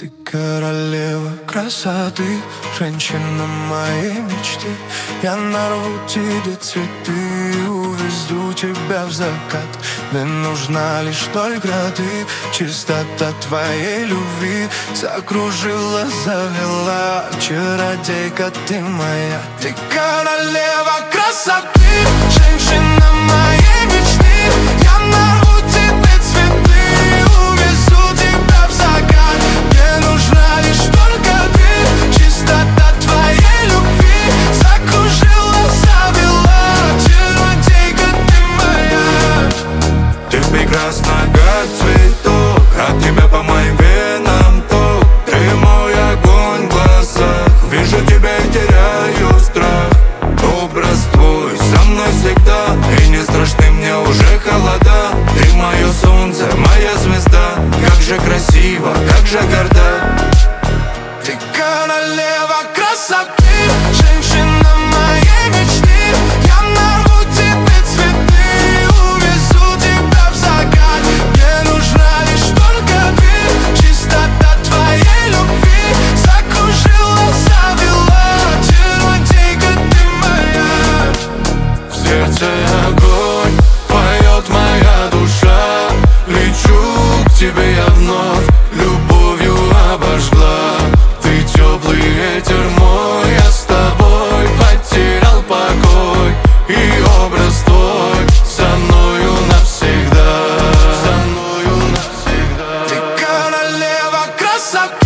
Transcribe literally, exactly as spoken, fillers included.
Ты королева красоты, женщина моей мечты. Я нарву тебе цветы, увезу тебя в закат. Мне нужна лишь только ты, чистота твоей любви закружила, завела, чародейка ты моя. Ты королева красоты, женщина моей мечты. Я нарву тебе цветы, увезу тебя в закат. Мне нужна лишь только ты, чистота твоей любви закружила, завела, чародейка ты моя. Ты прекрасна, как цветок, от тебя по моим венам ток. Ты мой огонь в глазах, вижу тебя и теряю страх. Образ твой со мной всегда, и не страшны мне уже холода. Ты мое солнце, моя звезда, как же красиво, как же горда. Ты королева красоты, женщина моей мечты. Я нарву тебе цветы, увезу тебя в закат. Мне нужна лишь только ты, чистота твоей любви закружила, завела, чародейка ты моя. В сердце огонь, поет моя душа. Лечу к тебе я вновь, любовью обожгла. Ты теплый ветер мой, я с тобой потерял покой. И образ твой со мною навсегда, со мною навсегда. Ты королева красоты.